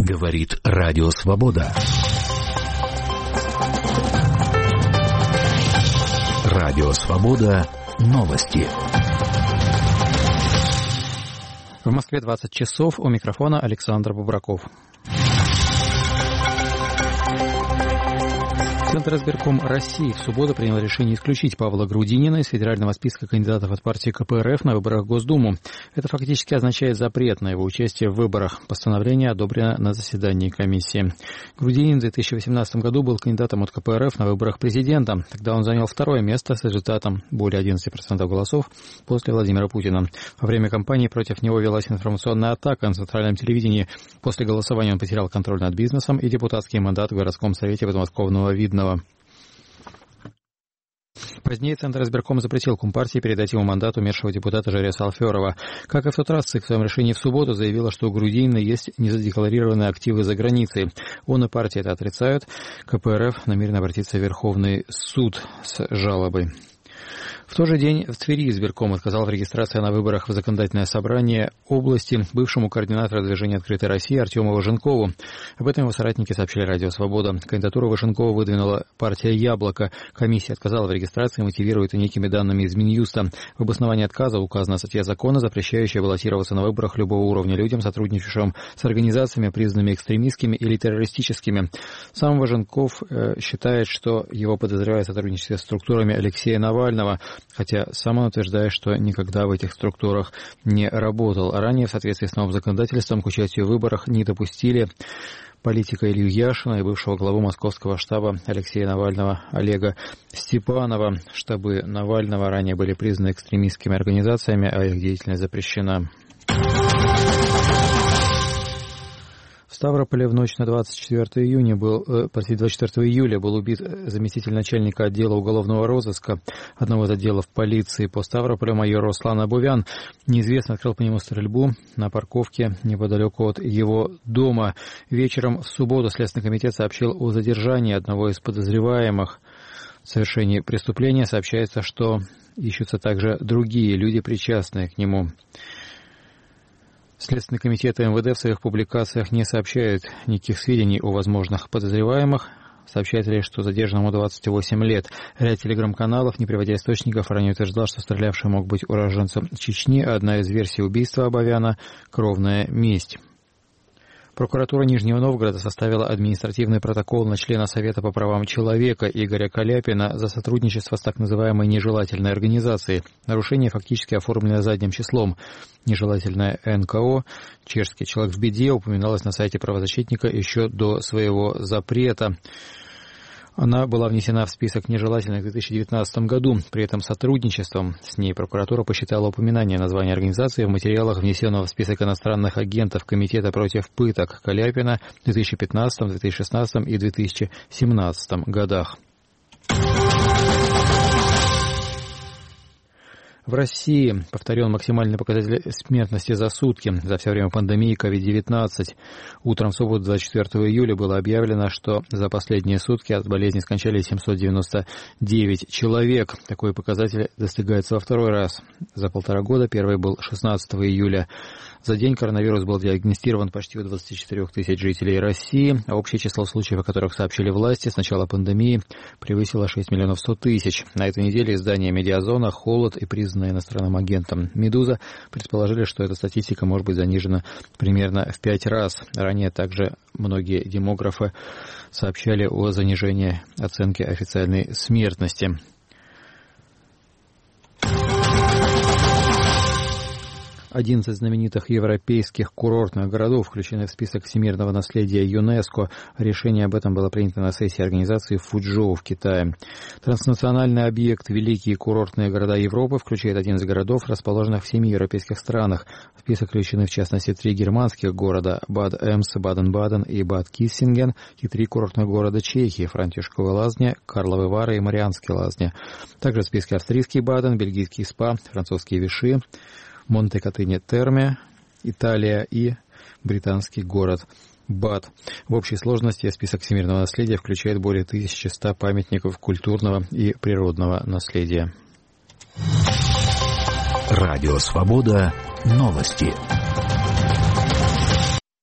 Говорит Радио Свобода. Радио Свобода. Новости. В Москве 20 часов. У микрофона Александр Бубраков. Центр избирком России в субботу принял решение исключить Павла Грудинина из федерального списка кандидатов от партии КПРФ на выборах в Госдуму. Это фактически означает запрет на его участие в выборах. Постановление одобрено на заседании комиссии. Грудинин в 2018 году был кандидатом от КПРФ на выборах президента. Тогда он занял второе место с результатом более 11% голосов после Владимира Путина. Во время кампании против него велась информационная атака на центральном телевидении. После голосования он потерял контроль над бизнесом и депутатский мандат в городском совете подмосковного Видного. Позднее Центр избирком запретил Компартии передать ему мандат умершего депутата Жареса Алферова. Как и в тот раз, ЦИК в своем решении в субботу заявила, что у Грудинина есть незадекларированные активы за границей. Он и партия это отрицают. КПРФ намерен обратиться в Верховный суд с жалобой. В тот же день в Твери избирком отказал в регистрации на выборах в законодательное собрание области бывшему координатору движения «Открытой России» Артему Важенкову. Об этом его соратники сообщили Радио Свобода. Кандидатуру Важенкова выдвинула партия «Яблоко». Комиссия отказала в регистрации, мотивирует некими данными из Минюста. В обосновании отказа указана статья закона, запрещающая баллотироваться на выборах любого уровня людям, сотрудничавшим с организациями, признанными экстремистскими или террористическими. Сам Важенков считает, что его подозревают в сотрудничестве с структурами Алексея Навального, хотя сам он утверждает, что никогда в этих структурах не работал. А ранее, в соответствии с новым законодательством, к участию в выборах не допустили политика Илью Яшина и бывшего главу московского штаба Алексея Навального Олега Степанова. Штабы Навального ранее были признаны экстремистскими организациями, а их деятельность запрещена. В Ставрополе в ночь на 24 июля был убит заместитель начальника отдела уголовного розыска одного из отделов полиции по Ставрополю майор Руслан Абувян. Неизвестный открыл по нему стрельбу на парковке неподалеку от его дома. Вечером в субботу Следственный комитет сообщил о задержании одного из подозреваемых в совершении преступления. Сообщается, что ищутся также другие люди, причастные к нему. Следственный комитет и МВД в своих публикациях не сообщают никаких сведений о возможных подозреваемых. Сообщает лишь, что задержанному 28 лет. Ряд телеграм-каналов, не приводя источников, ранее утверждал, что стрелявший мог быть уроженцем Чечни. Одна из версий убийства Абувяна – кровная месть. Прокуратура Нижнего Новгорода составила административный протокол на члена Совета по правам человека Игоря Каляпина за сотрудничество с так называемой нежелательной организацией. Нарушение фактически оформлено задним числом. Нежелательная НКО «Чешский человек в беде» упоминалась на сайте правозащитника еще до своего запрета. Она была внесена в список нежелательных в 2019 году. При этом сотрудничеством с ней прокуратура посчитала упоминание названия организации в материалах, внесенного в список иностранных агентов Комитета против пыток Каляпина в 2015, 2016 и 2017 годах. В России повторен максимальный показатель смертности за сутки за все время пандемии COVID-19. Утром в субботу 24 июля было объявлено, что за последние сутки от болезни скончались 799 человек. Такой показатель достигается во второй раз за полтора года. Первый был 16 июля. За день коронавирус был диагностирован почти у 24 тысяч жителей России, а общее число случаев, о которых сообщили власти с начала пандемии, превысило 6 миллионов 100 тысяч. На этой неделе издание «Медиазона», «Холод» и признанное иностранным агентом «Медуза» предположили, что эта статистика может быть занижена примерно в 5 раз. Ранее также многие демографы сообщали о занижении оценки официальной смертности. 11 знаменитых европейских курортных городов включены в список всемирного наследия ЮНЕСКО. Решение об этом было принято на сессии организации в Фучжоу в Китае. Транснациональный объект «Великие курортные города Европы» включает 11 городов, расположенных в 7 европейских странах. В список включены, в частности, 3 германских города – Бад-Эмс, Баден-Баден и Бад-Киссинген, и 3 курортных города Чехии – Франтишковы Лазни, Карловы Вары и Марианские Лазни. Также в списке австрийский Баден, бельгийский Спа, французские Виши, Монте-Катыни-Терме, Италия и британский город Бад. В общей сложности список всемирного наследия включает более 1100 памятников культурного и природного наследия. Радио Свобода. Новости.